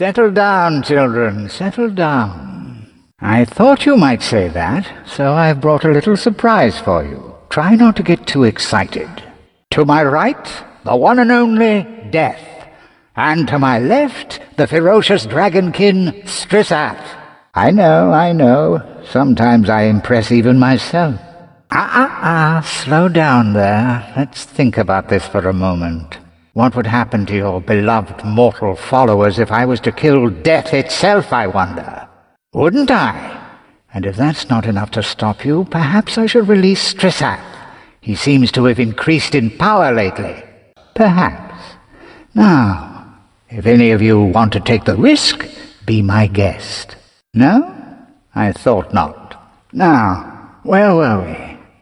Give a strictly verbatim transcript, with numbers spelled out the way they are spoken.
Settle down, children, settle down. I thought you might say that, so I've brought a little surprise for you. Try not to get too excited. To my right, the one and only Death. And to my left, the ferocious dragonkin Strissath. I know, I know, sometimes I impress even myself. Ah-ah-ah, slow down there. Let's think about this for a moment. What would happen to your beloved mortal followers if I was to kill Death itself, I wonder? Wouldn't I? And if that's not enough to stop you, perhaps I should release Strissath. He seems to have increased in power lately. Perhaps. Now, if any of you want to take the risk, be my guest. No? I thought not. Now, where were we?